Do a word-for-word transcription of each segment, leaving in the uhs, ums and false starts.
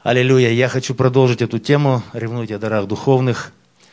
Аллилуйя. Я хочу продолжить эту тему. Ревнуйте о дарах духовных.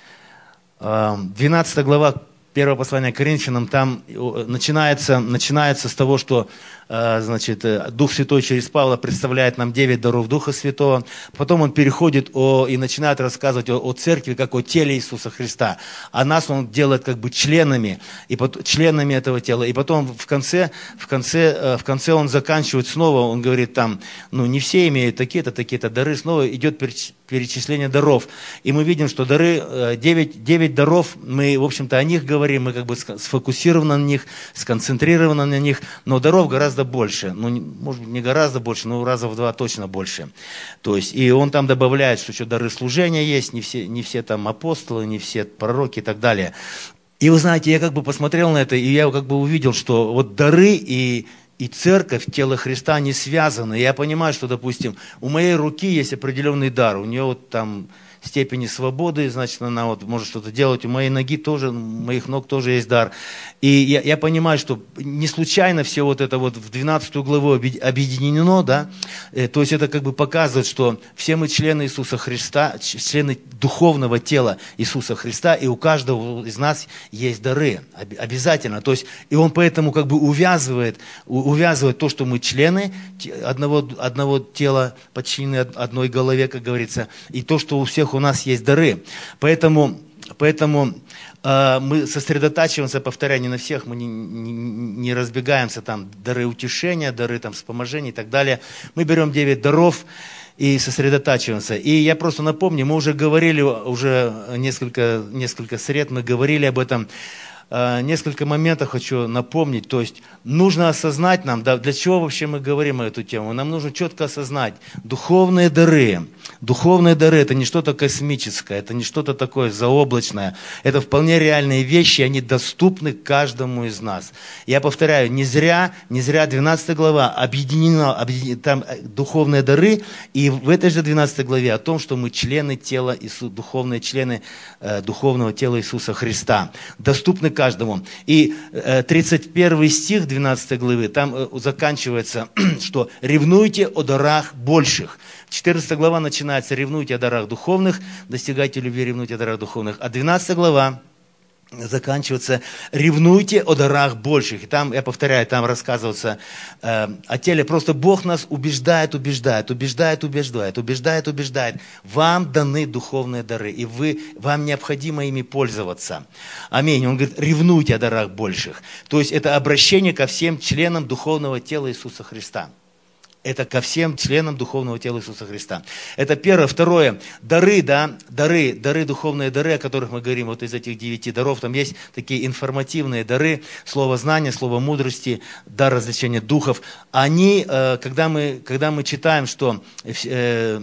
двенадцатая глава первого послания к Коринфянам, там начинается, начинается с того, что значит, Дух Святой через Павла представляет нам девять даров Духа Святого. Потом он переходит о, и начинает рассказывать о, о церкви, как о теле Иисуса Христа. А нас он делает как бы членами, и потом, членами этого тела. И потом в конце, в, конце, в конце он заканчивает снова, он говорит там, ну не все имеют такие-то, такие-то дары. Снова идет перечисление даров. И мы видим, что дары, девять, девять даров, мы, в общем-то, о них говорим, мы как бы сфокусированы на них, сконцентрированы на них, но даров гораздо больше, ну, может быть, не гораздо больше, но раза в два точно больше. То есть, и он там добавляет, что еще дары служения есть, не все, не все там апостолы, не все пророки и так далее. И вы знаете, я как бы посмотрел на это, и я как бы увидел, что вот дары и, и церковь, тело Христа, не связаны. Я понимаю, что, допустим, у моей руки есть определенный дар, у нее вот там степени свободы, значит, она вот может что-то делать. У моей ноги тоже, у моих ног тоже есть дар. И я, я понимаю, что не случайно все вот это вот в двенадцатую главу объединено, да, то есть это как бы показывает, что все мы члены Иисуса Христа, члены духовного тела Иисуса Христа, и у каждого из нас есть дары, обязательно. То есть, и он поэтому как бы увязывает, увязывает то, что мы члены одного, одного тела, подчинены одной голове, как говорится, и то, что у всех у нас есть дары. Поэтому, поэтому э, мы сосредотачиваемся, повторяю, не на всех, мы не, не, не разбегаемся, там, дары утешения, дары там, вспоможения и так далее. Мы берем девять даров и сосредотачиваемся. И я просто напомню, мы уже говорили, уже несколько, несколько сред мы говорили об этом. Несколько моментов хочу напомнить. То есть нужно осознать нам, да, для чего вообще мы говорим о эту тему. Нам нужно четко осознать, духовные дары. Духовные дары – это не что-то космическое, это не что-то такое заоблачное. Это вполне реальные вещи, они доступны каждому из нас. Я повторяю, не зря, не зря двенадцатая глава объединена, объединена там духовные дары, и в этой же двенадцатой главе о том, что мы члены тела Иисуса, духовные члены э, духовного тела Иисуса Христа. Доступны каждому. И э, тридцать первый стих двенадцатой главы, там э, заканчивается, что «ревнуйте о дарах больших». четырнадцатая глава начинается «ревнуйте о дарах духовных», «достигайте любви, ревнуйте о дарах духовных». А двенадцатая глава заканчивается «ревнуйте о дарах больших». И там, я повторяю, там рассказывается э, о теле. Просто Бог нас убеждает, убеждает, убеждает, убеждает, убеждает, убеждает. Вам даны духовные дары, и вы, вам необходимо ими пользоваться. Аминь. Он говорит, ревнуйте о дарах больших. То есть это обращение ко всем членам духовного тела Иисуса Христа. Это ко всем членам духовного тела Иисуса Христа. Это первое. Второе. Дары, да, дары, дары, духовные дары, о которых мы говорим, вот из этих девяти даров, там есть такие информативные дары, слово знания, слово мудрости, дар развлечения духов. Они, когда мы, когда мы читаем, что э,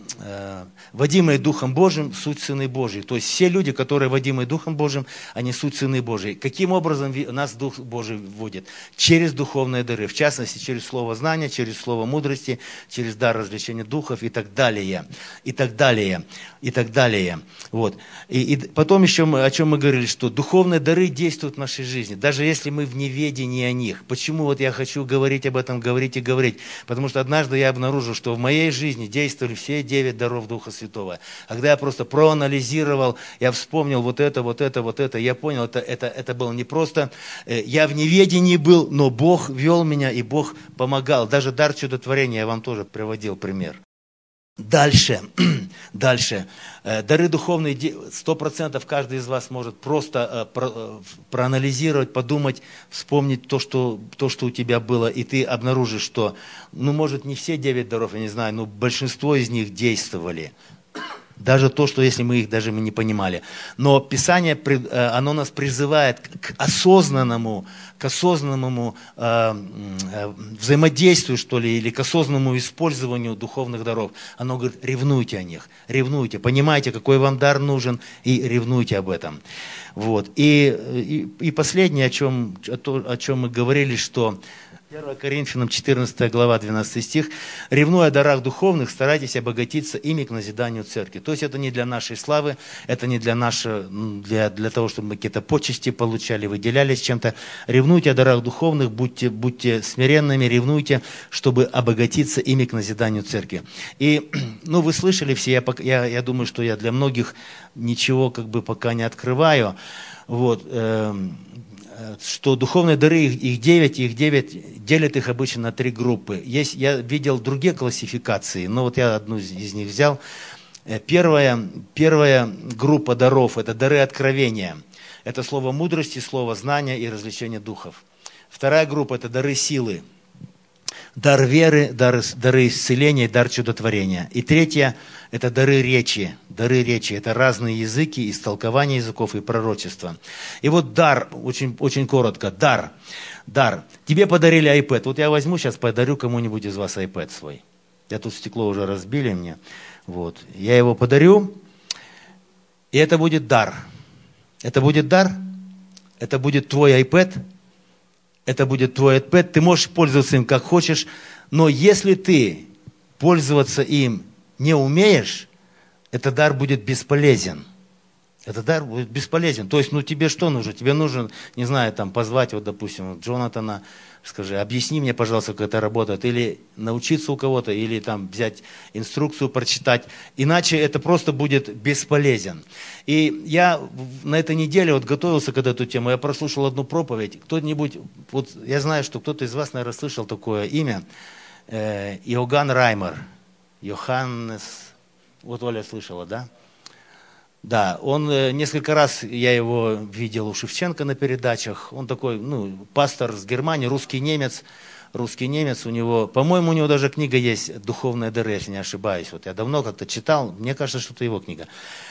э, водимые Духом Божьим, суть сыны Божьи. То есть все люди, которые водимые Духом Божьим, они суть сыны Божьи. Каким образом нас Дух Божий вводит? Через духовные дары. В частности, через слово знания, через слово мудрости, через дар развлечения духов и так далее. И так далее. И так далее. Вот. И, и потом еще, мы, о чем мы говорили, что духовные дары действуют в нашей жизни, даже если мы в неведении о них. Почему вот я хочу говорить об этом, говорить и говорить? Потому что однажды я обнаружил, что в моей жизни действовали все девять даров Духа Святого. Когда я просто проанализировал, я вспомнил вот это, вот это, вот это, я понял, это, это, это было не просто, я в неведении был, но Бог вел меня, и Бог помогал. Даже дар чудотворения я вам тоже приводил пример. Дальше, дальше. Дары духовные, сто процентов каждый из вас может просто про, проанализировать, подумать, вспомнить то что, то, что у тебя было, и ты обнаружишь, что, ну, может, не все девять даров, я не знаю, но большинство из них действовали. Даже то, что если мы их даже не понимали. Но Писание, оно нас призывает к осознанному, к осознанному э, взаимодействию, что ли, или к осознанному использованию духовных даров. Оно говорит, ревнуйте о них, ревнуйте, понимаете, какой вам дар нужен, и ревнуйте об этом. Вот. И, и, и последнее, о чем, о, то, о чем мы говорили, что первое Коринфянам четырнадцатая глава, двенадцатый стих. «Ревнуя о дарах духовных, старайтесь обогатиться ими к назиданию церкви». То есть это не для нашей славы, это не для, нашей, для, для того, чтобы мы какие-то почести получали, выделялись чем-то. Ревнуйте о дарах духовных, будьте, будьте смиренными, ревнуйте, чтобы обогатиться ими к назиданию церкви. И, ну, вы слышали все, я, я, я думаю, что я для многих ничего как бы пока не открываю. Вот, э, что духовные дары, их девять, их девять, делят их обычно на три группы. Есть, я видел другие классификации, но вот я одну из них взял. Первая, первая группа даров – это дары откровения. Это слово мудрости, слово знания и развлечения духов. Вторая группа – это дары силы. Дар веры, дар, дары исцеления, дар чудотворения. И третья – это дары речи. Дары речи – это разные языки, истолкование языков и пророчества. И вот дар, очень, очень коротко, дар. Дар. Тебе подарили iPad. Вот я возьму сейчас, подарю кому-нибудь из вас iPad свой. Я тут стекло уже разбили мне. Вот. Я его подарю, и это будет дар. Это будет дар, это будет твой iPad. Это будет твой iPad, ты можешь пользоваться им как хочешь, но если ты пользоваться им не умеешь, этот дар будет бесполезен. Этот дар будет бесполезен. То есть, ну тебе что нужно? Тебе нужно, не знаю, там позвать, вот, допустим, Джонатана, скажи, объясни мне, пожалуйста, как это работает, или научиться у кого-то, или там взять инструкцию, прочитать. Иначе это просто будет бесполезен. И я на этой неделе вот готовился к эту тему, я прослушал одну проповедь. Кто-нибудь, вот я знаю, что кто-то из вас, наверное, слышал такое имя, э, Иоганн Раймер. Йоханнес, вот Оля слышала, да? Да, он э, несколько раз, я его видел у Шевченко на передачах, он такой, ну, пастор с Германии, русский немец, русский немец, у него, по-моему, у него даже книга есть «Духовные дары», если не ошибаюсь, вот я давно как-то читал, мне кажется, что это его книга.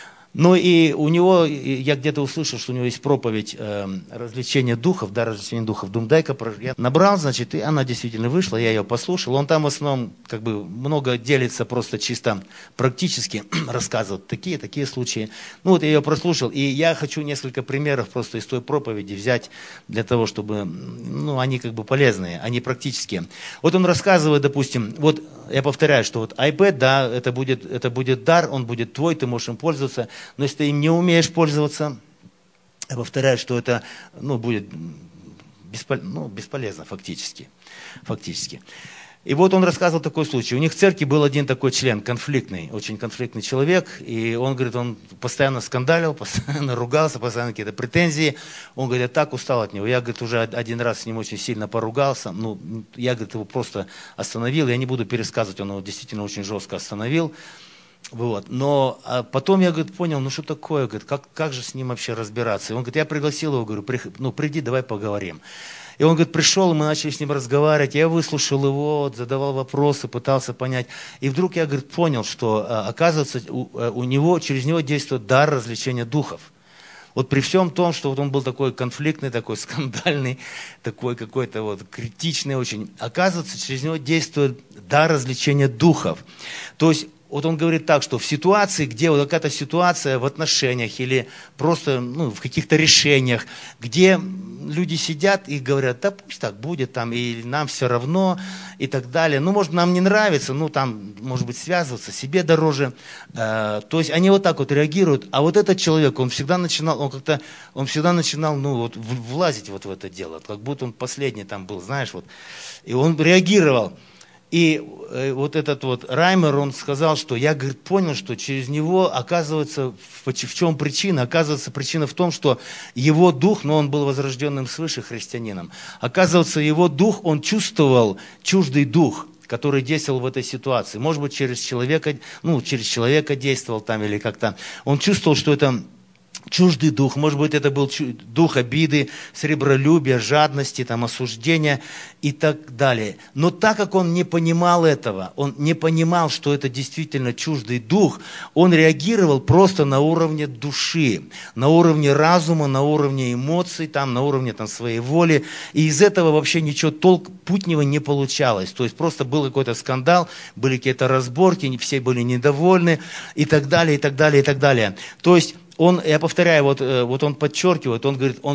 Ну и у него, я где-то услышал, что у него есть проповедь э, развлечения духов, да, развлечения духов, Думдайка. Я набрал, значит, и она действительно вышла, я ее послушал. Он там в основном как бы много делится просто чисто практически, рассказывает такие, такие случаи. Ну вот я ее прослушал, и я хочу несколько примеров просто из той проповеди взять для того, чтобы, ну, они как бы полезные, они практические. Вот он рассказывает, допустим, вот я повторяю, что вот iPad, да, это будет, это будет дар, он будет твой, ты можешь им пользоваться. Но если ты им не умеешь пользоваться, я повторяю, что это, ну, будет беспол... ну, бесполезно фактически. фактически. И вот он рассказывал такой случай. У них в церкви был один такой член, конфликтный, очень конфликтный человек. И он говорит, он постоянно скандалил, постоянно ругался, постоянно какие-то претензии. Он говорит, я так устал от него. Я, говорит, уже один раз с ним очень сильно поругался. Ну, я, говорит, его просто остановил. Я не буду пересказывать, он его действительно очень жестко остановил. Вот. Но а потом я, говорит, понял, ну что такое, говорит, как, как же с ним вообще разбираться? И он говорит, я пригласил его, говорю, при, ну приди, давай поговорим. И он, говорит, пришел, мы начали с ним разговаривать, я выслушал его, задавал вопросы, пытался понять. И вдруг я, говорит, понял, что, оказывается, у, у него, через него действует дар развлечения духов. Вот при всем том, что вот он был такой конфликтный, такой скандальный, такой какой-то вот критичный очень, оказывается, через него действует дар развлечения духов. То есть, вот он говорит так, что в ситуации, где вот какая-то ситуация в отношениях или просто, ну, в каких-то решениях, где люди сидят и говорят, да пусть так будет, там, и нам все равно, и так далее. Ну, может, нам не нравится, ну, там, может быть, связываться, себе дороже. Э, то есть они вот так вот реагируют. А вот этот человек, он всегда начинал, он как-то, он всегда начинал, ну, вот, влазить вот в это дело, как будто он последний там был, знаешь, вот. И он реагировал. И э, вот этот вот Раймер, он сказал, что я, говорит, понял, что через него, оказывается, в, в чем причина? Оказывается, причина в том, что его дух, но он был возрожденным свыше христианином, оказывается, его дух, он чувствовал чуждый дух, который действовал в этой ситуации. Может быть, через человека, ну, через человека действовал там или как-то. Он чувствовал, что это чуждый дух, может быть, это был дух обиды, сребролюбия, жадности, там, осуждения и так далее. Но так как он не понимал этого, он не понимал, что это действительно чуждый дух, он реагировал просто на уровне души, на уровне разума, на уровне эмоций, там, на уровне там, своей воли. И из этого вообще ничего толк путнего не получалось. То есть просто был какой-то скандал, были какие-то разборки, все были недовольны и так далее, и так далее, и так далее. То есть он, я повторяю, вот, вот он подчеркивает, он говорит, он,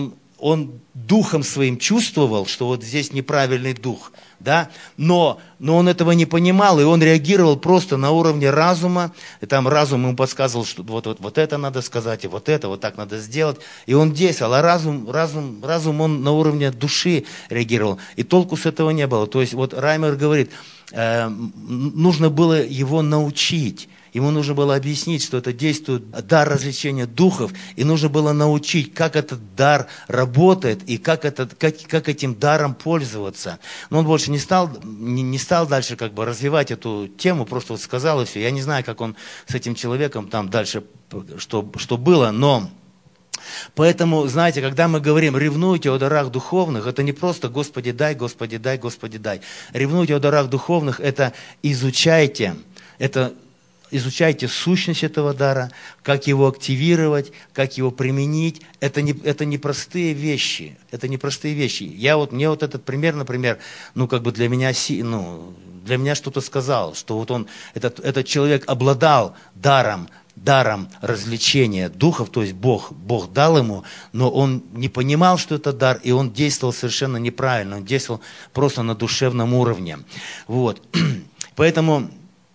он духом своим чувствовал, что вот здесь неправильный дух, да, но, но он этого не понимал, и он реагировал просто на уровне разума, и там разум ему подсказывал, что вот, вот, вот это надо сказать, и вот это, вот так надо сделать, и он действовал, а разум, разум, разум он на уровне души реагировал, и толку с этого не было. То есть вот Раймер говорит, э, нужно было его научить. Ему нужно было объяснить, что это действует дар развлечения духов, и нужно было научить, как этот дар работает, и как, этот, как, как этим даром пользоваться. Но он больше не стал, не, не стал дальше как бы развивать эту тему, просто вот сказал и все. Я не знаю, как он с этим человеком там дальше, что, что было, но... Поэтому, знаете, когда мы говорим «ревнуйте о дарах духовных», это не просто «Господи, дай, Господи, дай, Господи, дай». «Ревнуйте о дарах духовных» – это изучайте, это изучайте сущность этого дара, как его активировать, как его применить. Это не, это не простые вещи. Это не простые вещи. Я вот, мне вот этот пример, например, ну, как бы для меня, ну, для меня что-то сказал, что вот он, этот, этот человек обладал даром, даром развлечения духов, то есть Бог, Бог дал ему, но он не понимал, что это дар, и он действовал совершенно неправильно, он действовал просто на душевном уровне. Вот. Поэтому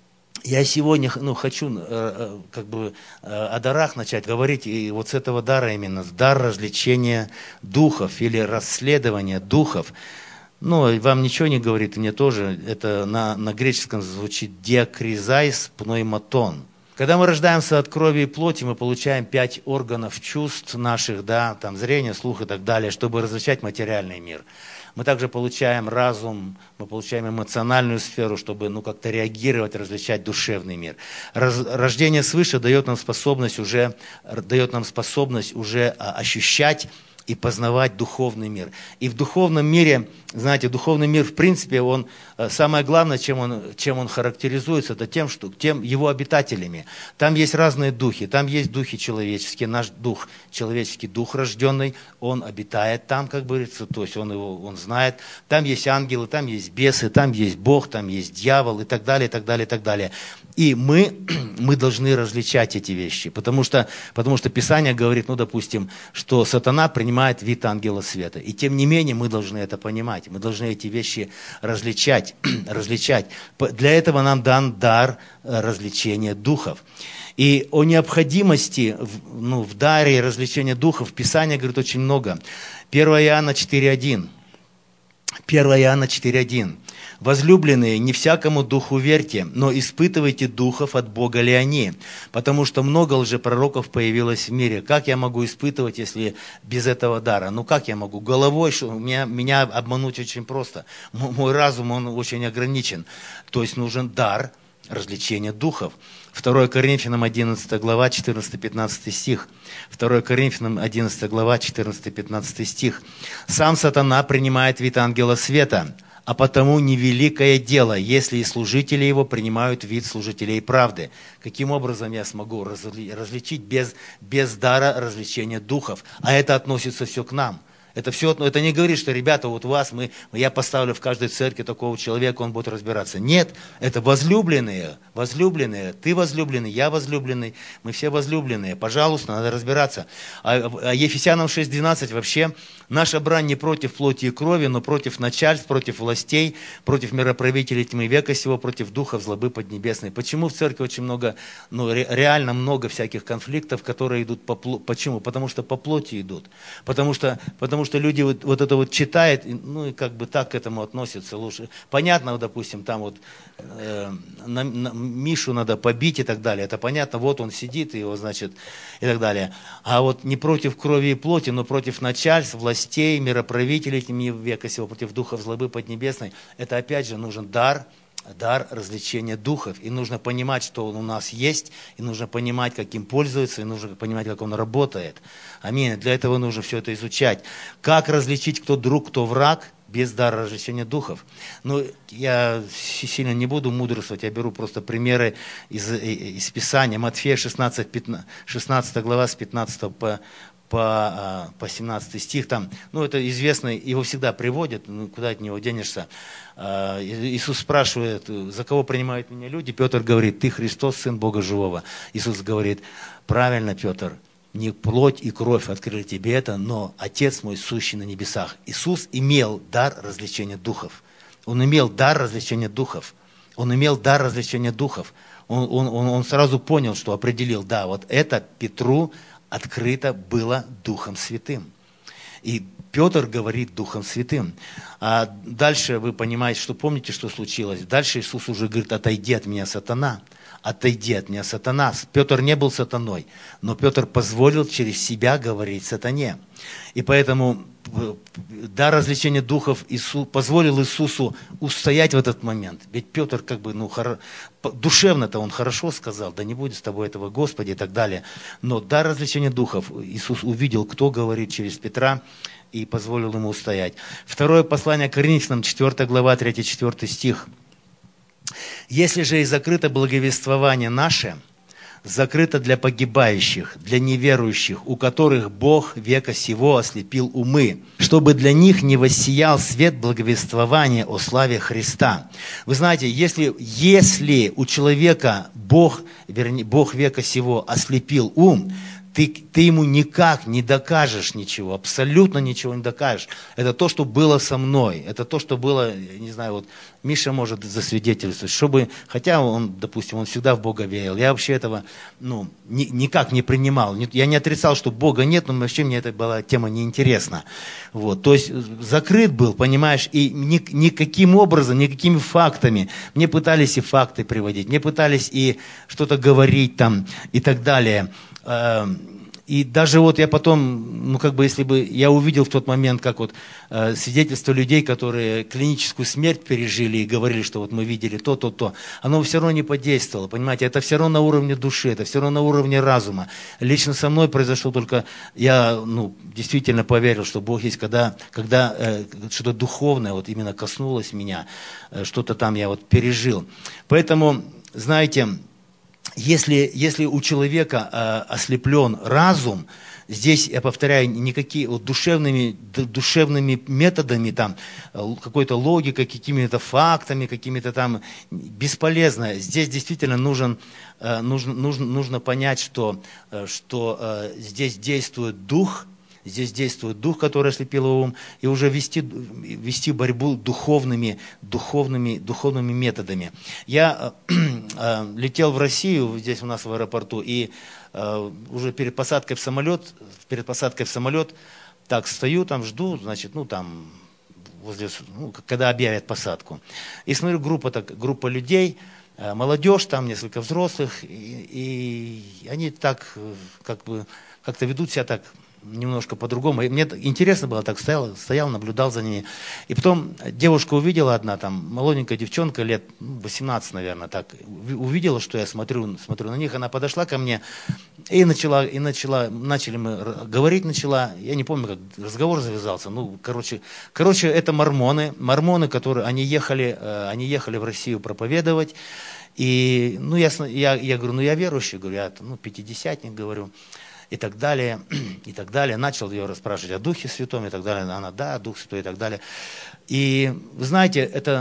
я сегодня ну, хочу э, как бы э, о дарах начать говорить, и вот с этого дара именно, дар развлечения духов или расследования духов. Ну, вам ничего не говорит, мне тоже, это на, на греческом звучит диакризайс пнойматон. Когда мы рождаемся от крови и плоти, мы получаем пять органов чувств наших, да, там зрение, слух и так далее, чтобы различать материальный мир. Мы также получаем разум, мы получаем эмоциональную сферу, чтобы ну, как-то реагировать, различать душевный мир. Раз, рождение свыше дает нам способность уже, дает нам способность уже ощущать и познавать духовный мир. И в духовном мире, знаете, духовный мир, в принципе, он, самое главное, чем он, чем он характеризуется, это тем, что, тем его обитателями. Там есть разные духи, там есть духи человеческие, наш дух, человеческий дух рожденный, он обитает там, как говорится, то есть он его, он знает. Там есть ангелы, там есть бесы, там есть Бог, там есть дьявол и так далее, и так далее, и так далее. И мы, мы должны различать эти вещи, потому что, потому что Писание говорит, ну, допустим, что сатана принимает вид ангела света. И тем не менее мы должны это понимать, мы должны эти вещи различать. различать. Для этого нам дан дар развлечения духов. И о необходимости ну, в даре развлечения духов Писание говорит очень много. первое Иоанна четыре один. первое Иоанна четыре один. «Возлюбленные, не всякому духу верьте, но испытывайте духов, от Бога ли они, потому что много лжепророков появилось в мире». Как я могу испытывать, если без этого дара? Ну как я могу? Головой, что меня, меня обмануть очень просто. Мой разум, он очень ограничен. То есть нужен дар развлечения духов. второе Коринфянам одиннадцатая глава, четырнадцатый-пятнадцатый стих. второе Коринфянам одиннадцатая глава, четырнадцатый-пятнадцатый стих. «Сам сатана принимает вид ангела света, а потому невеликое дело, если и служители его принимают вид служителей правды». Каким образом я смогу разли, различить без, без дара развлечения духов? А это относится все к нам. Это все, это не говорит, что, ребята, вот вас, мы, я поставлю в каждой церкви такого человека, он будет разбираться. Нет, это возлюбленные, возлюбленные, ты возлюбленный, я возлюбленный, мы все возлюбленные. Пожалуйста, надо разбираться. А, а Ефесянам шесть двенадцать вообще, наша брань не против плоти и крови, но против начальств, против властей, против мироправителей тьмы века сего, против духов злобы поднебесной. Почему в церкви очень много, ну реально много всяких конфликтов, которые идут по плоти? Почему? Потому что по плоти идут. Потому что, потому что люди вот, вот это вот читают, ну и как бы так к этому относятся лучше. Понятно, вот, допустим, там вот э, на, на, Мишу надо побить и так далее. Это понятно, вот он сидит, и его, значит, и так далее. А вот не против крови и плоти, но против начальств, властей, мироправителей тьмы века сего, против духов злобы поднебесной. Это опять же нужен дар, дар развлечения духов. И нужно понимать, что он у нас есть, и нужно понимать, как им пользуется, и нужно понимать, как он работает. Аминь. Для этого нужно все это изучать. Как различить, кто друг, кто враг, без дара развлечения духов? Ну, я сильно не буду мудрствовать, я беру просто примеры из, из Писания. Матфея шестнадцать, пятнадцать, шестнадцатая глава с пятнадцатого по По, по семнадцатый стих, там, ну это известно, его всегда приводят, ну куда от него денешься. Иисус спрашивает, за кого принимают меня люди? Петр говорит, ты Христос, Сын Бога Живого. Иисус говорит, правильно, Петр, не плоть и кровь открыли тебе это, но Отец мой, сущий на небесах. Иисус имел дар развлечения духов. Он имел дар развлечения духов. Он имел дар развлечения духов. Он, он, он, он сразу понял, что определил, да, вот это Петру открыто было Духом Святым. И Петр говорит Духом Святым. А дальше вы понимаете, что помните, что случилось? Дальше Иисус уже говорит: отойди от меня, сатана. Отойди от меня, сатана. Петр не был сатаной, но Петр позволил через себя говорить сатане. И поэтому дар развлечения духов Иисус, позволил Иисусу устоять в этот момент. Ведь Петр как бы, ну, хоро, душевно-то он хорошо сказал: да не будет с тобой этого, Господи, и так далее. Но дар развлечения духов Иисус увидел, кто говорит через Петра, и позволил ему устоять. Второе послание к Коринфянам, четвёртая глава, третий-четвёртый стих. «Если же и закрыто благовествование наше, закрыто для погибающих, для неверующих, у которых Бог века сего ослепил умы, чтобы для них не воссиял свет благовествования о славе Христа». Вы знаете, если, если у человека Бог, вернее, Бог века сего ослепил ум, Ты, ты ему никак не докажешь ничего, абсолютно ничего не докажешь. Это то, что было со мной, это то, что было, я не знаю, вот Миша может засвидетельствовать, чтобы, хотя он, допустим, он всегда в Бога верил, я вообще этого, ну, ни, никак не принимал, я не отрицал, что Бога нет, но вообще мне эта была тема неинтересна. Вот, то есть закрыт был, понимаешь, и ни, никаким образом, никакими фактами, мне пытались и факты приводить, мне пытались и что-то говорить там и так далее. И даже вот я потом, ну как бы если бы я увидел в тот момент, как вот э, свидетельства людей, которые клиническую смерть пережили и говорили, что вот мы видели то, то, то, оно все равно не подействовало, понимаете, это все равно на уровне души, это все равно на уровне разума. Лично со мной произошло только, я ну, действительно поверил, что Бог есть, когда, когда э, что-то духовное вот именно коснулось меня, э, что-то там я вот пережил. Поэтому, знаете, Если, если у человека э, ослеплен разум, здесь, я повторяю, никакие вот душевными, душевными методами, там, какой-то логикой, какими-то фактами, какими-то там, бесполезно. Здесь действительно нужен, э, нужно, нужно, нужно понять, что, э, что э, здесь действует Дух, Здесь действует Дух, который ослепил его ум, и уже вести, вести борьбу духовными, духовными, духовными методами. Я э, э, летел в Россию, здесь у нас в аэропорту, и э, уже перед посадкой в самолет, перед посадкой в самолет, так стою, там жду, значит, ну там, возле, ну, когда объявят посадку. И смотрю, группа, так, группа людей, э, молодежь, там несколько взрослых, и, и они так, как бы, как-то ведут себя так, немножко по-другому. И мне интересно было, так стоял, стоял, наблюдал за ними. И потом девушка увидела одна, там, молоденькая девчонка, лет восемнадцать, наверное, так, увидела, что я смотрю, смотрю на них, она подошла ко мне и начала, и начала, начали мы говорить, начала, я не помню, как разговор завязался, ну, короче, короче, это мормоны, мормоны, которые, они ехали, они ехали в Россию проповедовать, и, ну, я, я, я говорю, ну, я верующий, говорю, я, ну, пятидесятник, говорю, и так далее, и так далее. Начал ее расспрашивать о Духе Святом, и так далее. Она, да, Дух Святой, и так далее. И, вы знаете, это...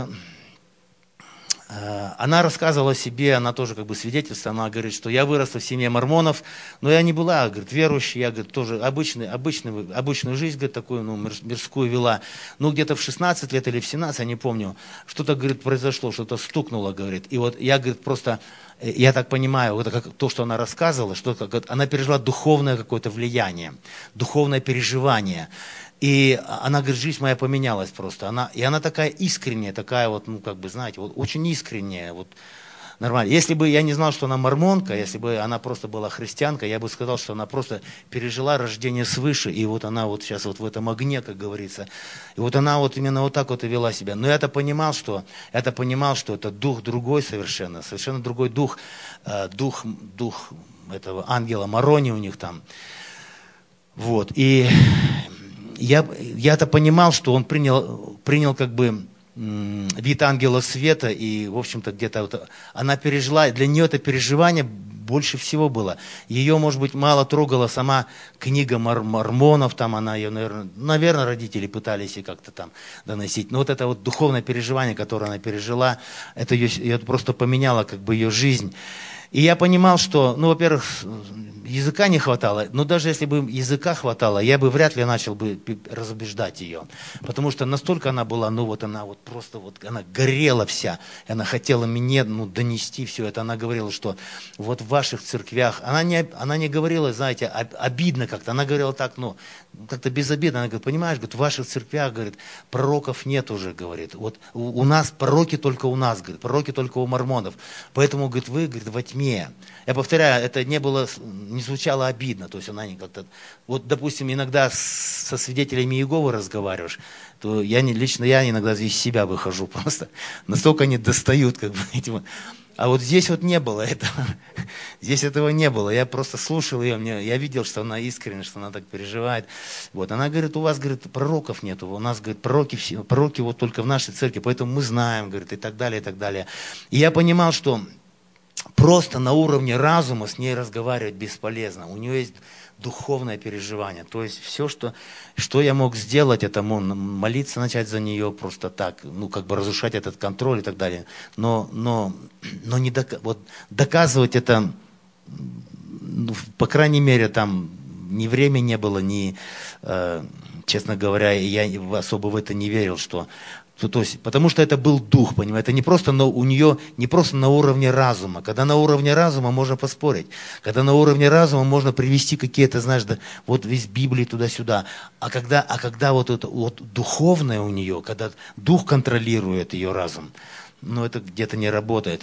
Она рассказывала о себе, она тоже как бы свидетельство, она говорит, что я выросла в семье мормонов, но я не была, говорит, верующей, я, говорит, тоже обычный, обычный, обычную жизнь, говорит, такую, ну, мирскую вела. Ну, где-то в шестнадцать лет или в семнадцать, я не помню, что-то, говорит, произошло, что-то стукнуло, говорит. И вот я, говорит, просто, я так понимаю, вот как, то, что она рассказывала, что как, она пережила духовное какое-то влияние, духовное переживание. И она говорит, жизнь моя поменялась просто. Она, и она такая искренняя, такая вот, ну, как бы, знаете, вот очень искренняя, вот, нормально. Если бы я не знал, что она мормонка, если бы она просто была христианка, я бы сказал, что она просто пережила рождение свыше, и вот она вот сейчас вот в этом огне, как говорится. И вот она вот именно вот так вот и вела себя. Но я-то понимал, что, я-то понимал, что это дух другой совершенно, совершенно другой дух, э, дух, дух этого ангела Морони у них там. Вот, и... Я, я-то понимал, что он принял, принял как бы вид ангела света, и, в общем-то, где-то вот она пережила, для нее это переживание больше всего было. Ее, может быть, мало трогала сама книга мор- мормонов, там она ее, наверное, наверное, родители пытались ей как-то там доносить. Но вот это вот духовное переживание, которое она пережила, это ее, ее просто поменяло как бы ее жизнь. И я понимал, что, ну, во-первых, языка не хватало, но даже если бы языка хватало, я бы вряд ли начал бы разубеждать ее. Потому что настолько она была, ну вот она вот просто вот, она горела вся. И она хотела мне, ну, донести все это. Она говорила, что вот в ваших церквях, она не, она не говорила, знаете, обидно как-то. Она говорила так, ну, как-то безобидно. Она говорит, понимаешь, говорит, в ваших церквях, говорит, пророков нет уже, говорит. Вот у, у нас пророки только у нас, говорит, пророки только у мормонов. Поэтому, говорит, вы, говорит, во тьме. Я повторяю, это не было, не звучало обидно. То есть она не как-то... Вот, допустим, иногда со свидетелями Иеговы разговариваешь, то я не, лично я иногда из себя выхожу просто. Настолько они достают, как бы, этим... А вот здесь вот не было этого. Здесь этого не было. Я просто слушал ее, мне, я видел, что она искренне, что она так переживает. Вот. Она говорит, у вас, говорит, пророков нету, у нас, говорит, пророки, все, пророки вот только в нашей церкви, поэтому мы знаем, говорит, и так далее, и так далее. И я понимал, что просто на уровне разума с ней разговаривать бесполезно. У нее есть духовное переживание. То есть все, что, что я мог сделать, это молиться, начать за нее просто так, ну, как бы разрушать этот контроль и так далее. Но, но, но не док, вот, доказывать это, ну, по крайней мере, там ни времени не было, ни, э, честно говоря, я особо в это не верил, что... То есть, потому что это был дух, понимаете, это не просто на, у нее не просто на уровне разума. Когда на уровне разума можно поспорить, когда на уровне разума можно привести какие-то, знаешь, да, вот весь Библии туда-сюда. А когда, а когда вот это вот духовное у нее, когда дух контролирует ее разум, ну это где-то не работает.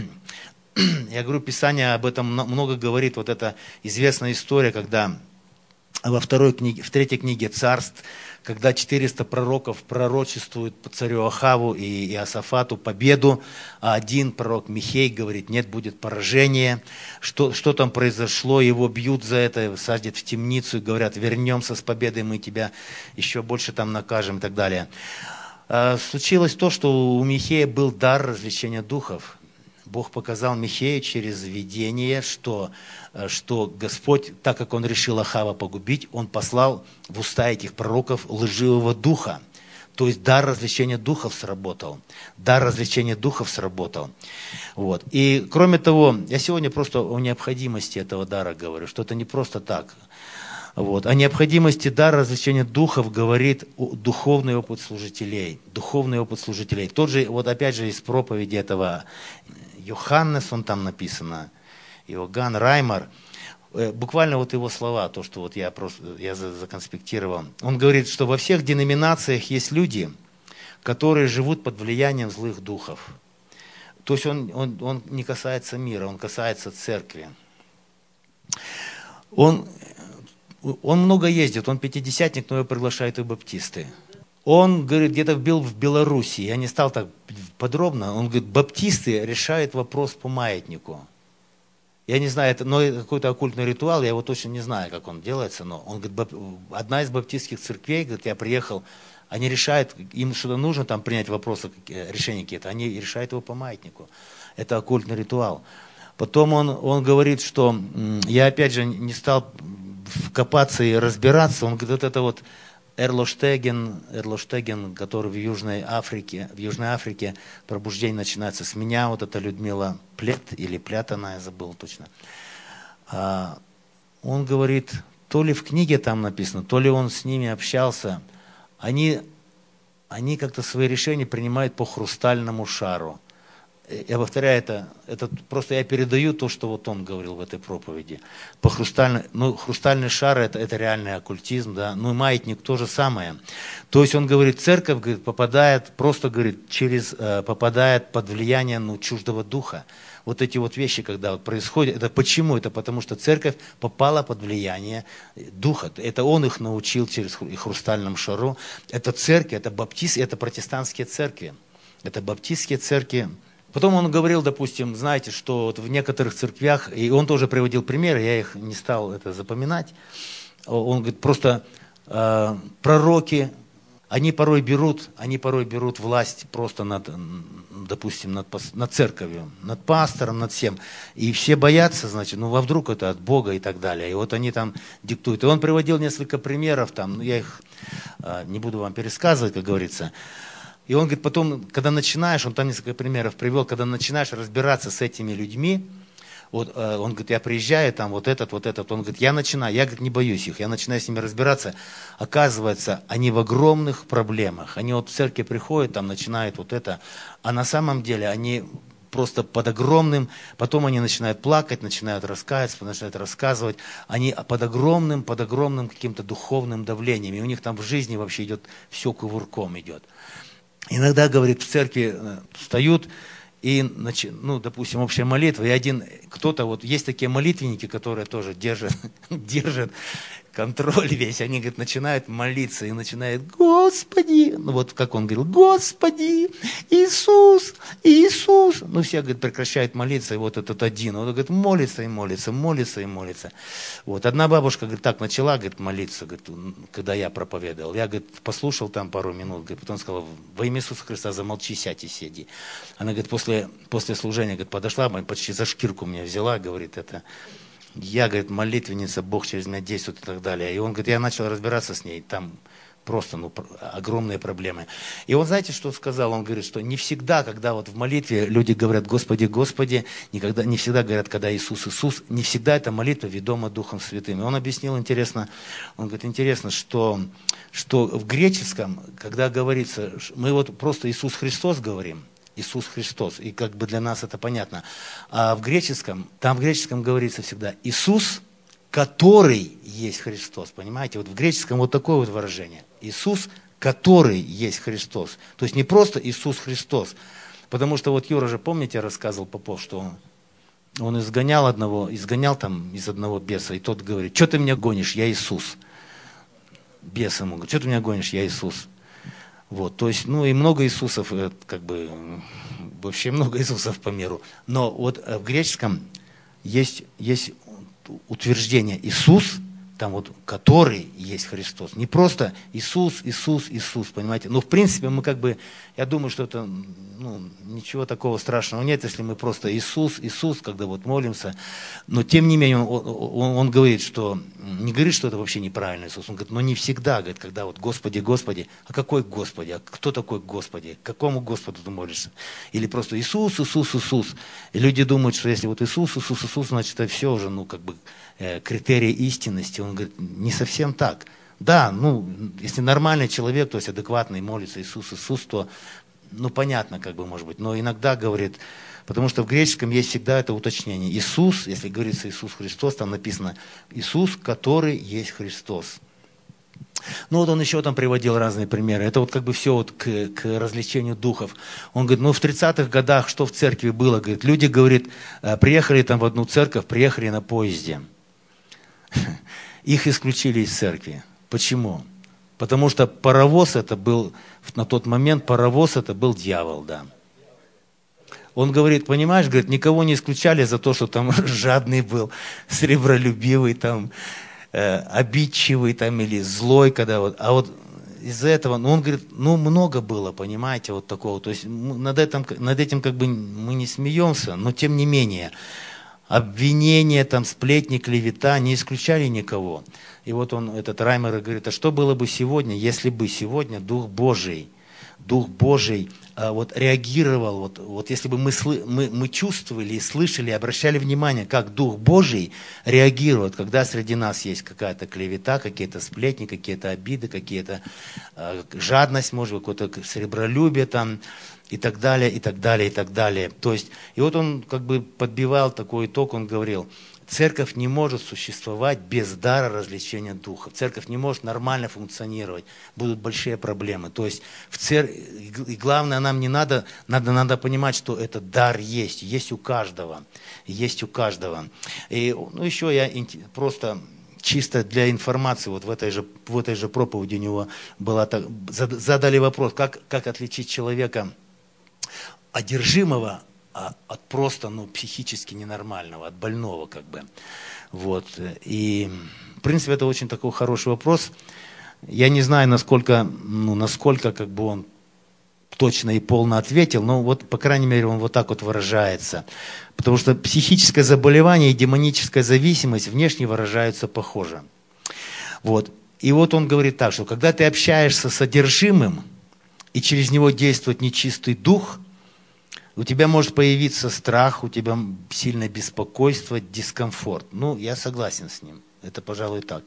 Я говорю, Писание об этом много говорит, вот эта известная история, когда во второй книге, в третьей книге Царств, когда четыреста пророков пророчествуют по царю Ахаву и Иосафату победу, а один пророк Михей говорит, нет, будет поражение. Что, что там произошло, его бьют за это, садят в темницу и говорят, вернемся с победой, мы тебя еще больше там накажем и так далее. Случилось то, что у Михея был дар развлечения духов. Бог показал Михею через видение, что, что Господь, так как Он решил Ахава погубить, Он послал в уста этих пророков лживого духа. То есть дар развлечения духов сработал. Дар развлечения духов сработал. Вот. И кроме того, я сегодня просто о необходимости этого дара говорю, что это не просто так. Вот. О необходимости дара развлечения духов говорит духовный опыт служителей. Духовный опыт служителей. Тот же, вот опять же, из проповеди этого Йоханнес, он там написано, Иоганн Раймар, буквально вот его слова, то, что вот я просто я законспектировал. Он говорит, что во всех деноминациях есть люди, которые живут под влиянием злых духов. То есть он, он, он не касается мира, он касается церкви. Он, он много ездит, он пятидесятник, но его приглашают и баптисты. Он, говорит, где-то был в Беларуси, я не стал так подробно, он говорит, баптисты решают вопрос по маятнику. Я не знаю, это, но это какой-то оккультный ритуал, я его точно не знаю, как он делается, но он говорит, одна из баптистских церквей, говорит, я приехал, они решают, им что-то нужно там принять вопросы, решения какие-то, они решают его по маятнику. Это оккультный ритуал. Потом он, он говорит, что я опять же не стал копаться и разбираться, он говорит, вот это вот Эрлоштеген, Эрлоштеген, который в Южной Африке, в Южной Африке пробуждение начинается с меня, вот это Людмила Плет или Плят, она, я забыл точно. А, он говорит, то ли в книге там написано, то ли он с ними общался, они, они как-то свои решения принимают по хрустальному шару. Я повторяю это, это просто я передаю то, что вот он говорил в этой проповеди. По хрустальный, ну, хрустальный шар это, это реальный оккультизм, да, ну и маятник то же самое. То есть он говорит, церковь, говорит, попадает, просто говорит, через, попадает под влияние, ну, чуждого духа. Вот эти вот вещи, когда вот происходят, это почему? Это потому что церковь попала под влияние духа. Это он их научил через хрустальном шару. Это церковь, это баптисты, это протестантские церкви. Это баптистские церкви. Потом он говорил, допустим, знаете, что вот в некоторых церквях, и он тоже приводил примеры, я их не стал это запоминать, он говорит, просто э, пророки, они порой берут, они порой берут власть просто над, допустим, над, над церковью, над пастором, над всем. И все боятся, значит, ну, во вдруг это от Бога и так далее. И вот они там диктуют. И он приводил несколько примеров, там, я их э, не буду вам пересказывать, как говорится. И он говорит, потом, когда начинаешь, он там несколько примеров привел, когда начинаешь разбираться с этими людьми, Вот, он говорит, я приезжаю, там вот этот, вот этот. Он говорит, я начинаю, я говорит, не боюсь их, я начинаю с ними разбираться. Оказывается, они в огромных проблемах. Они вот в церкви приходят, там начинают вот это. А на самом деле они просто под огромным, потом они начинают плакать, начинают раскаяться, начинают рассказывать. Они под огромным, под огромным каким-то духовным давлением. И у них там в жизни вообще идет, все кувырком идет. Иногда, говорит, в церкви встают, и, ну, допустим, общая молитва, и один, кто-то, вот есть такие молитвенники, которые тоже держат, держат контроль весь, они, говорит, начинают молиться и начинают, Господи, ну вот как он говорил, Господи, Иисус, Иисус. Ну все, говорит, прекращают молиться, и вот этот один, он, говорит, молится и молится, молится и молится. Вот одна бабушка, говорит, так начала, говорит, молиться, говорит, когда я проповедовал. Я, говорит, послушал там пару минут, говорит, потом сказал, во имя Иисуса Христа замолчи, сядь и сиди. Она, говорит, после, после служения, говорит, подошла, почти за шкирку меня взяла, говорит, это... Я, говорит, молитвенница, Бог через меня действует и так далее. И он говорит, я начал разбираться с ней, там просто ну, огромные проблемы. И он, знаете, что сказал? Он говорит, что не всегда, когда вот в молитве люди говорят, Господи, Господи, никогда, не всегда говорят, когда Иисус, Иисус, не всегда эта молитва ведома Духом Святым. И он объяснил интересно, он говорит, интересно, что, что в греческом, когда говорится, мы вот просто Иисус Христос говорим, Иисус Христос. И как бы для нас это понятно. А в греческом, там в греческом говорится всегда Иисус, который есть Христос. Понимаете? Вот в греческом вот такое вот выражение. Иисус, который есть Христос. То есть не просто Иисус Христос. Потому что вот Юра же, помните, рассказывал Попов, что он, он изгонял одного, изгонял там из одного беса, и тот говорит, что ты меня гонишь, я Иисус. Бес ему говорит, что ты меня гонишь, я Иисус. Вот, то есть, ну и много Иисусов, как бы, вообще много Иисусов по миру. Но вот в греческом есть, есть утверждение Иисус, там вот, который есть Христос. Не просто Иисус, Иисус, Иисус, понимаете. Но в принципе мы как бы, я думаю, что это, ну, ничего такого страшного нет, если мы просто Иисус, Иисус, когда вот молимся. Но тем не менее он, он, он говорит, что, не говорит, что это вообще неправильно Иисус. Он говорит, но не всегда, говорит, когда вот Господи, Господи, а какой Господи, а кто такой Господи, к какому Господу ты молишься? Или просто Иисус, Иисус, Иисус. И люди думают, что если вот Иисус, Иисус, Иисус, значит это все уже, ну как бы, критерий истинности. Он говорит, не совсем так. Да, ну, если нормальный человек, то есть адекватный, молится Иисус, Иисус, то, ну, понятно, как бы, может быть. Но иногда, говорит, потому что в греческом есть всегда это уточнение. Иисус, если говорится Иисус Христос, там написано Иисус, который есть Христос. Ну, вот он еще там приводил разные примеры. Это вот как бы все вот к, к развлечению духов. Он говорит, ну, в тридцатых годах что в церкви было? Говорит, люди, говорит, приехали там в одну церковь, приехали на поезде. Их исключили из церкви. Почему? Потому что паровоз это был, на тот момент паровоз это был дьявол, да. Он говорит, понимаешь, говорит, никого не исключали за то, что там жадный был, сребролюбивый, там, э, обидчивый там, или злой, когда вот, а вот из-за этого, ну, он говорит, ну, много было, понимаете, вот такого. То есть над этим, над этим как бы мы не смеемся, но тем не менее. Обвинения, там, сплетни, клевета не исключали никого. И вот он, этот Раймер, говорит, а что было бы сегодня, если бы сегодня Дух Божий, Дух Божий а, вот, реагировал, вот, вот если бы мы, мы, мы чувствовали и слышали, обращали внимание, как Дух Божий реагирует, когда среди нас есть какая-то клевета, какие-то сплетни, какие-то обиды, какие-то а, жадность, может быть, какое-то сребролюбие там, и так далее, и так далее, и так далее. То есть, и вот он как бы подбивал такой итог, он говорил, церковь не может существовать без дара развлечения духа. Церковь не может нормально функционировать, будут большие проблемы. То есть, в цер... и главное, нам не надо, надо, надо понимать, что этот дар есть, есть у каждого, есть у каждого. И ну, еще я просто... Чисто для информации, вот в этой же, в этой же проповеди у него была так, задали вопрос, как, как отличить человека одержимого от просто ну, психически ненормального, от больного как бы. Вот. И в принципе это очень такой хороший вопрос. Я не знаю, насколько, ну, насколько как бы он точно и полно ответил, но вот, по крайней мере, он вот так вот выражается. Потому что психическое заболевание и демоническая зависимость внешне выражаются похоже. Вот. И вот он говорит так, что когда ты общаешься с одержимым, и через него действует нечистый дух, У тебя может появиться страх, у тебя сильное беспокойство, дискомфорт. Ну, я согласен с ним. Это, пожалуй, так.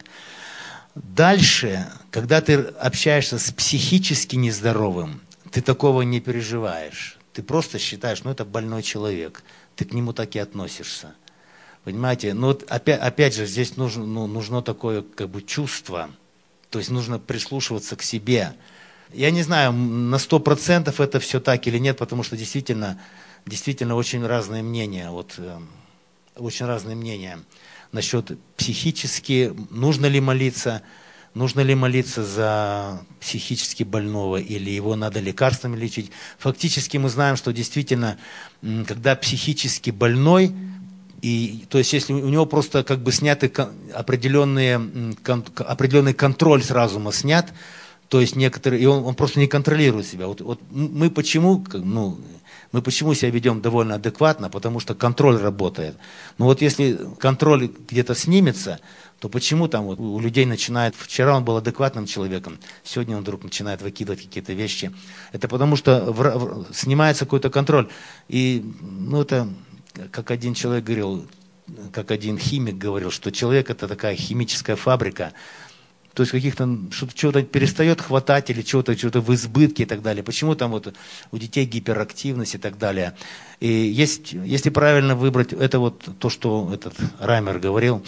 Дальше, когда ты общаешься с психически нездоровым, ты такого не переживаешь. Ты просто считаешь, ну, это больной человек. Ты к нему так и относишься. Понимаете? Но вот опять, опять же, здесь нужно, ну, нужно такое как бы чувство. То есть нужно прислушиваться к себе. Я не знаю, на сто процентов это все так или нет, потому что действительно, действительно очень разные мнения. Вот, э, очень разные мнения насчет психически, нужно ли молиться, нужно ли молиться за психически больного или его надо лекарствами лечить. Фактически мы знаем, что действительно, когда психически больной, и, то есть если у него просто как бы сняты определенные, определенный контроль с разума снят, то есть некоторые, и он, он просто не контролирует себя. Вот, вот мы почему, ну, мы почему себя ведем довольно адекватно, потому что контроль работает. Но вот если контроль где-то снимется, то почему там вот у людей начинает, вчера он был адекватным человеком, сегодня он вдруг начинает выкидывать какие-то вещи. Это потому что в, в, снимается какой-то контроль. И, ну, это, как один человек говорил, как один химик говорил, что человек это такая химическая фабрика. То есть каких-то, чего-то перестает хватать или чего-то чего-то в избытке и так далее. Почему там вот у детей гиперактивность и так далее. И есть, если правильно выбрать, это вот то, что этот Раймер говорил,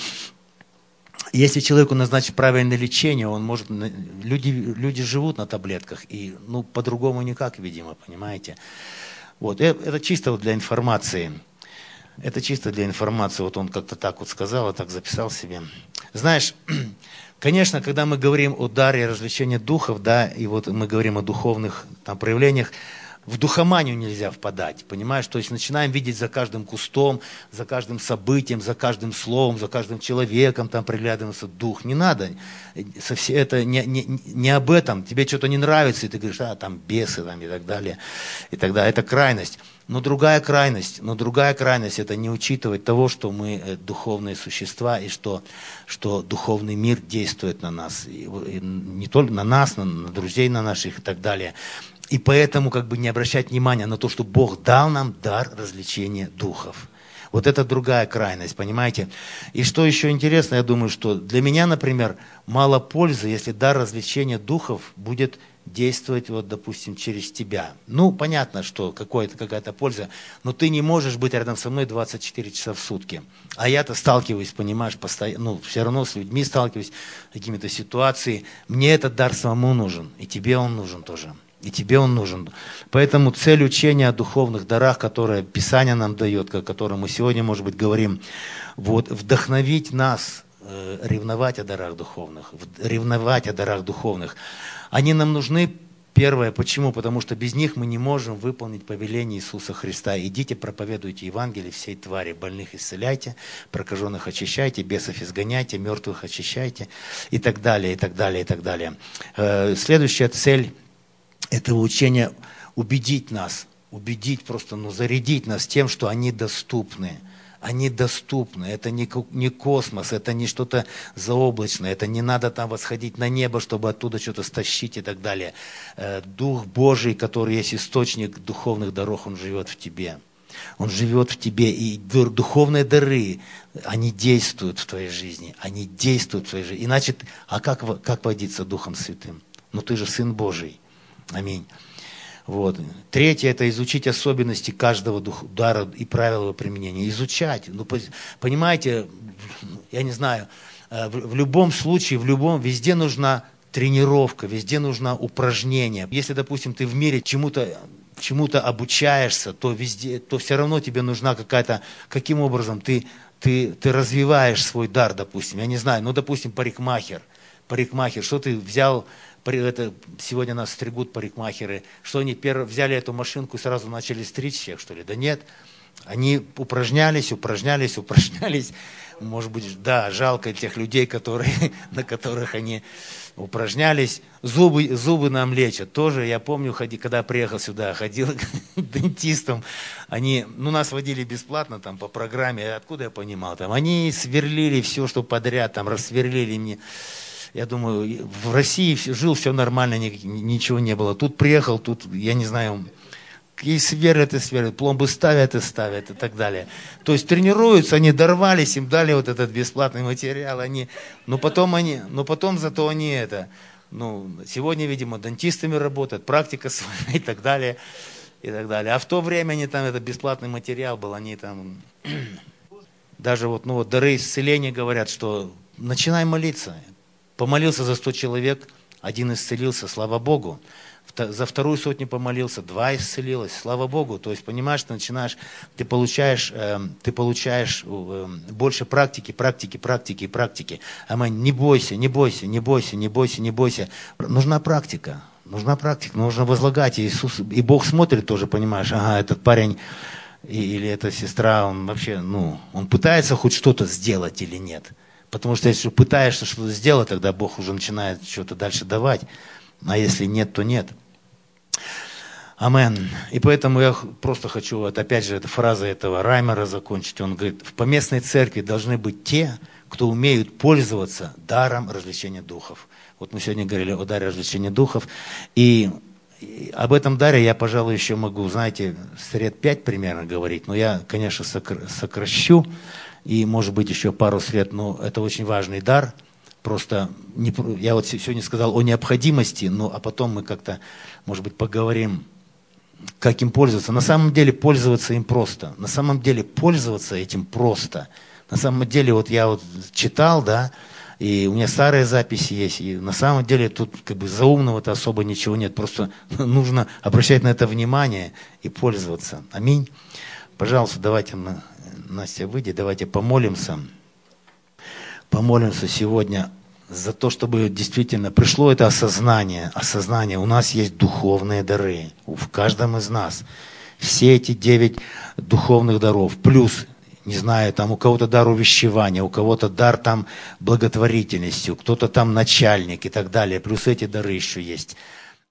если человеку назначить правильное лечение, он может, люди, люди живут на таблетках, и ну, по-другому никак, видимо, понимаете. Вот, это чисто вот для информации. Это чисто для информации. Вот он как-то так вот сказал, а так записал себе. Знаешь, конечно, когда мы говорим о даре развлечения духов, да, и вот мы говорим о духовных там, проявлениях, в духоманию нельзя впадать, понимаешь? То есть начинаем видеть за каждым кустом, за каждым событием, за каждым словом, за каждым человеком, там приглядываться дух. Не надо. Это не, не, не об этом. Тебе что-то не нравится, и ты говоришь, а, там бесы там, и так далее. И тогда это крайность. Но другая крайность, но другая крайность, это не учитывать того, что мы духовные существа, и что, что духовный мир действует на нас. И, и не только на нас, на, на друзей на наших и так далее. И поэтому как бы не обращать внимания на то, что Бог дал нам дар развлечения духов. Вот это другая крайность, понимаете? И что еще интересно, я думаю, что для меня, например, мало пользы, если дар развлечения духов будет действовать, вот, допустим, через тебя. Ну, понятно, что какая-то польза, но ты не можешь быть рядом со мной двадцать четыре часа в сутки. А я-то сталкиваюсь, понимаешь, постоянно, ну, все равно с людьми сталкиваюсь, с какими-то ситуациями. Мне этот дар самому нужен, и тебе он нужен тоже. И тебе он нужен. Поэтому цель учения о духовных дарах, которое Писание нам дает, о котором мы сегодня, может быть, говорим, вот, вдохновить нас, э, ревновать о дарах духовных, ревновать о дарах духовных. Они нам нужны, первое, почему? Потому что без них мы не можем выполнить повеление Иисуса Христа. Идите, проповедуйте Евангелие всей твари, больных исцеляйте, прокаженных очищайте, бесов изгоняйте, мертвых очищайте, и так далее, и так далее, и так далее. Э, следующая цель этого учения убедить нас, убедить просто, ну, зарядить нас тем, что они доступны. Они доступны. Это не, не космос, это не что-то заоблачное, это не надо там восходить на небо, чтобы оттуда что-то стащить и так далее. Дух Божий, который есть источник духовных даров, он живет в тебе. Он живет в тебе, и духовные дары, они действуют в твоей жизни, они действуют в твоей жизни. Иначе, а как, как водиться Духом Святым? Ну ты же Сын Божий. Аминь. Вот. Третье – это изучить особенности каждого дара и правила его применения. Изучать. Ну, понимаете, я не знаю, в, в любом случае, в любом, везде нужна тренировка, везде нужно упражнение. Если, допустим, ты в мире чему-то чему-то обучаешься, то везде, то все равно тебе нужна какая-то, каким образом ты, ты, ты развиваешь свой дар, допустим. Я не знаю, ну, допустим, парикмахер. Парикмахер, что ты взял... Это, сегодня нас стригут парикмахеры, что они первые взяли эту машинку и сразу начали стричь всех, что ли? Да нет, они упражнялись, упражнялись, упражнялись. Может быть, да, жалко тех людей, которые, на которых они упражнялись. Зубы, зубы нам лечат. Тоже, я помню, ходи, когда приехал сюда, ходил к дентистам. Они, ну, нас водили бесплатно там по программе, откуда я понимал? Там, они сверлили все, что подряд, там, рассверлили мне. Я думаю, в России жил, все нормально, ничего не было. Тут приехал, тут, я не знаю, и сверлят, и сверлят, пломбы ставят и ставят и так далее. То есть тренируются, они дорвались, им дали вот этот бесплатный материал, они, но потом они, но потом зато они это, ну, сегодня, видимо, дантистами работают, практика своя и так далее, и так далее. А в то время они там, это бесплатный материал был, они там, даже вот, ну вот дары исцеления говорят, что начинай молиться. Помолился за сто человек, один исцелился, слава Богу. За вторую сотню помолился, два исцелилось, слава Богу. То есть, понимаешь, ты начинаешь, ты получаешь, э, ты получаешь э, больше практики, практики, практики, практики. Аминь. Не бойся, не бойся, не бойся, не бойся, не бойся. Нужна практика, нужна практика, нужно возлагать. И Иисус, и Бог смотрит тоже, понимаешь, ага, этот парень или эта сестра, он вообще, ну, он пытается хоть что-то сделать или нет. Потому что если пытаешься что-то сделать, тогда Бог уже начинает что-то дальше давать. А если нет, то нет. Амен. И поэтому я просто хочу, вот опять же, эта фраза этого Раймера закончить. Он говорит, в поместной церкви должны быть те, кто умеют пользоваться даром развлечения духов. Вот мы сегодня говорили о даре развлечения духов. И об этом даре я, пожалуй, еще могу, знаете, сред пять примерно говорить. Но я, конечно, сокращу. И, может быть, еще пару сред. Но это очень важный дар. Просто не, я вот сегодня сказал о необходимости, ну а потом мы как-то, может быть, поговорим, как им пользоваться. На самом деле пользоваться им просто. На самом деле пользоваться этим просто. На самом деле вот я вот читал, да, и у меня старые записи есть, и на самом деле тут как бы заумного-то особо ничего нет. Просто нужно обращать на это внимание и пользоваться. Аминь. Пожалуйста, давайте, Настя, выйди, давайте помолимся. Помолимся сегодня за то, чтобы действительно пришло это осознание. Осознание. У нас есть духовные дары. В каждом из нас. Все эти девять духовных даров. Плюс, не знаю, там у кого-то дар увещевания, у кого-то дар там благотворительностью, кто-то там начальник и так далее. Плюс эти дары еще есть.